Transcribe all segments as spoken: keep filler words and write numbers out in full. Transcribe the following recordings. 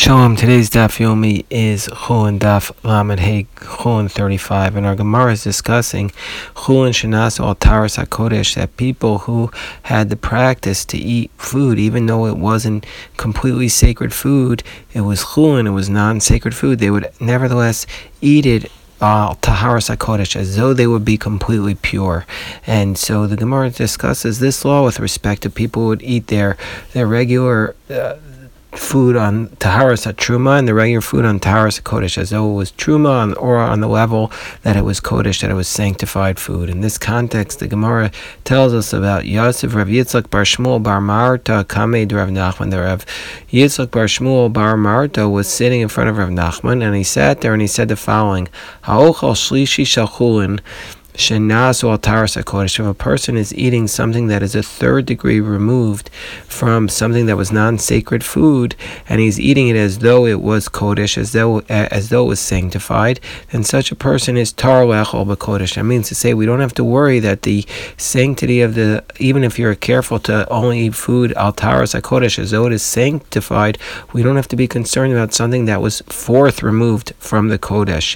Shalom, today's Daf Yomi is Chulin Daf Lamed Hey Chulin thirty-five, and our Gemara is discussing Chulin Shenas Al Taras HaKodesh, that people who had the practice to eat food, even though it wasn't completely sacred food, it was Chulin, it was non-sacred food, they would nevertheless eat it Uh, Taharas HaKodesh, as though they would be completely pure. And so the Gemara discusses this law with respect to people who would eat their, their regular uh, food on Taharas HaTruma and the regular food on Taharas HaKodesh, as though it was Truma on, or on the level that it was Kodesh, that it was sanctified food. In this context, the Gemara tells us about Yosef Rav Yitzchak Bar Shmuel Bar Marta Kamed Rav Nachman. The Rav Yitzchak Bar Shmuel Bar Marta was sitting in front of Rav Nachman, and he sat there and he said the following: Ha'ochal shlishi shel chulin shenas al taras hakodesh. If a person is eating something that is a third degree removed from something that was non-sacred food, and he's eating it as though it was kodesh, as though as though it was sanctified, then such a person is tar lechol b'kodesh. That means to say we don't have to worry that the sanctity of the, even if you're careful to only eat food al taras hakodesh as though it is sanctified, we don't have to be concerned about something that was fourth removed from the kodesh.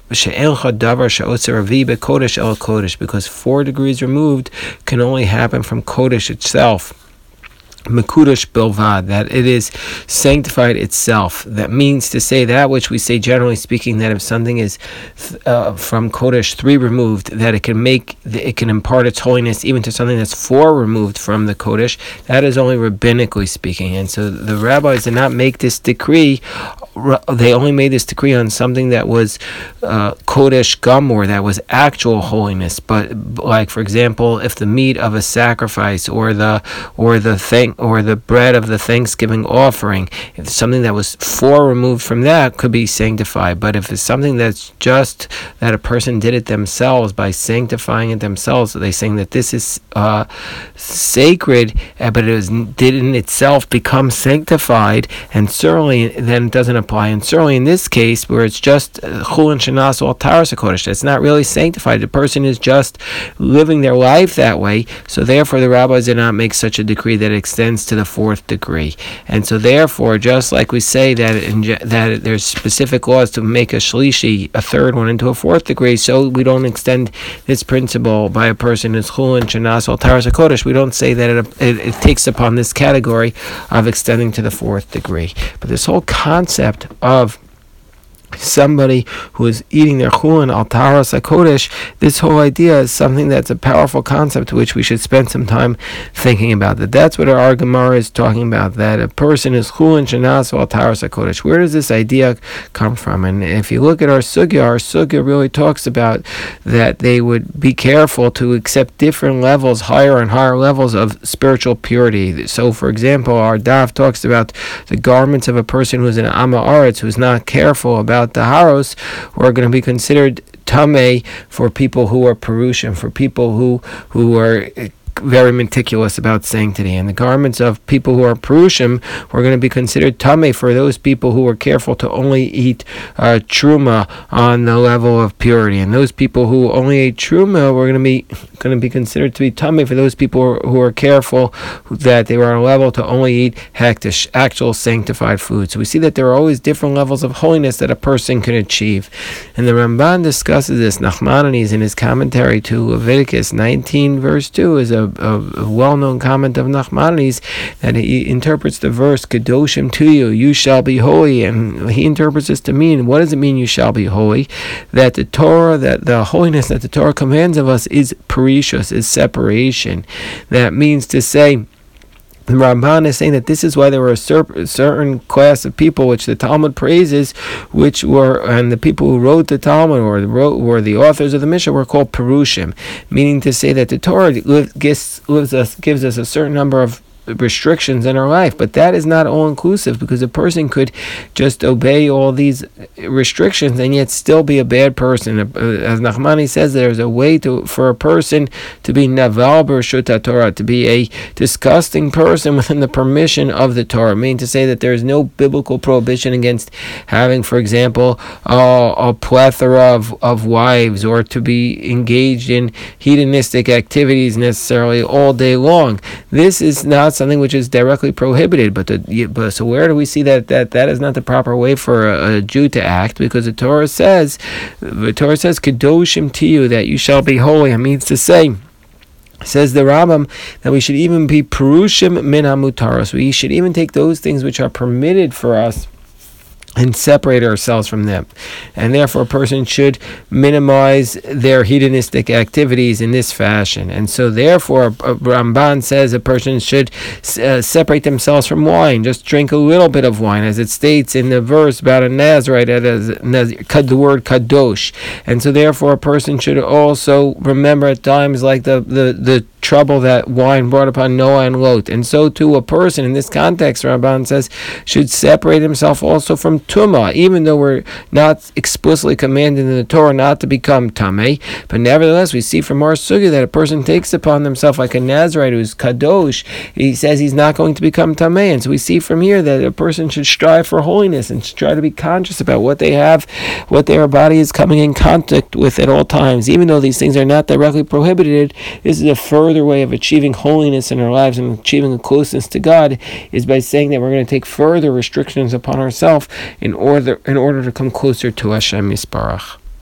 Kodesh, because four degrees removed can only happen from Kodesh itself. Mekudesh Bilvad, that it is sanctified itself. That means to say that which we say generally speaking, that if something is uh, from Kodesh three removed, that it can make, it can impart its holiness even to something that's four removed from the Kodesh. That is only rabbinically speaking. And so the rabbis did not make this decree. They only made this decree on something that was uh, Kodesh Gamor, that was actual holiness. But like, for example, if the meat of a sacrifice or the or the thing or the bread of the Thanksgiving offering, if something that was four removed from that could be sanctified. But if it's something that's just that a person did it themselves by sanctifying it themselves, so they're saying that this is uh, sacred, but it was, did in itself become sanctified, and certainly then it doesn't apply. And certainly in this case, where it's just Chulin Shenas Al Taras HaKodesh, it's not really sanctified. The person is just living their life that way. So therefore, the rabbis did not make such a decree that extends to the fourth degree. And so therefore, just like we say that in, that there's specific laws to make a shlishi, a third one, into a fourth degree, so we don't extend this principle by a person who's Chulin Shenas Al Taras HaKodesh. We don't say that it, it, it takes upon this category of extending to the fourth degree. But this whole concept of somebody who is eating their chulin al taras hakodesh, this whole idea is something that's a powerful concept which we should spend some time thinking about. That that's what our Gemara is talking about, that a person is chulin shenas al taras hakodesh. Where does this idea come from? And if you look at our sugya, our sugya really talks about that they would be careful to accept different levels, higher and higher levels of spiritual purity. So for example, our daf talks about the garments of a person who's an Amma Aretz, who's not careful about the haros, who are going to be considered tamei for people who are perushim, for people who who are very meticulous about sanctity. And the garments of people who are perushim were going to be considered tamei for those people who were careful to only eat uh, truma on the level of purity. And those people who only ate truma were going to be going to be considered to be tamei for those people who are careful that they were on a level to only eat hektish, actual sanctified food. So we see that there are always different levels of holiness that a person can achieve. And the Ramban discusses this. Nachmanides, in his commentary to Leviticus nineteen verse two, is a A, a well-known comment of Nachmanides, that he interprets the verse "Kedoshim to you, you shall be holy," and he interprets this to mean, what does it mean, you shall be holy? That the Torah, that the holiness that the Torah commands of us is perishus, is separation. That means to say, the Ramban is saying that this is why there were a cer- certain class of people which the Talmud praises, which were, and the people who wrote the Talmud or the, wrote, or the authors of the Mishnah were called Perushim, meaning to say that the Torah lives, gives, lives us, gives us a certain number of restrictions in our life, but that is not all inclusive, because a person could just obey all these restrictions and yet still be a bad person. As Nachmani says, there's a way to for a person to be naval b'reshut Torah, to be a disgusting person within the permission of the Torah, meaning to say that there is no biblical prohibition against having, for example, uh, a plethora of, of wives, or to be engaged in hedonistic activities necessarily all day long. This is not not something which is directly prohibited. But the but so where do we see that that, that is not the proper way for a, a Jew to act? Because the Torah says, the Torah says, "Kedoshim tiyu," that you shall be holy. It means to say, says the Rambam, that we should even be perushim min hamutaros. We should even take those things which are permitted for us and separate ourselves from them. And therefore a person should minimize their hedonistic activities in this fashion. And so therefore Ramban says a person should uh, separate themselves from wine, just drink a little bit of wine, as it states in the verse about a Nazarite, as the word kadosh. And so therefore a person should also remember at times like the, the, the trouble that wine brought upon Noah and Lot. And so too a person in this context, Ramban says, should separate himself also from Tumah, even though we're not explicitly commanded in the Torah not to become Tameh. But nevertheless, we see from our sugya that a person takes upon himself, like a Nazarite who's Kadosh, he says he's not going to become Tameh. And so we see from here that a person should strive for holiness and should try to be conscious about what they have, what their body is coming in contact with at all times. Even though these things are not directly prohibited, this is a further way of achieving holiness in our lives and achieving a closeness to God, is by saying that we're going to take further restrictions upon ourselves in order in order to come closer to Hashem Yisbarach.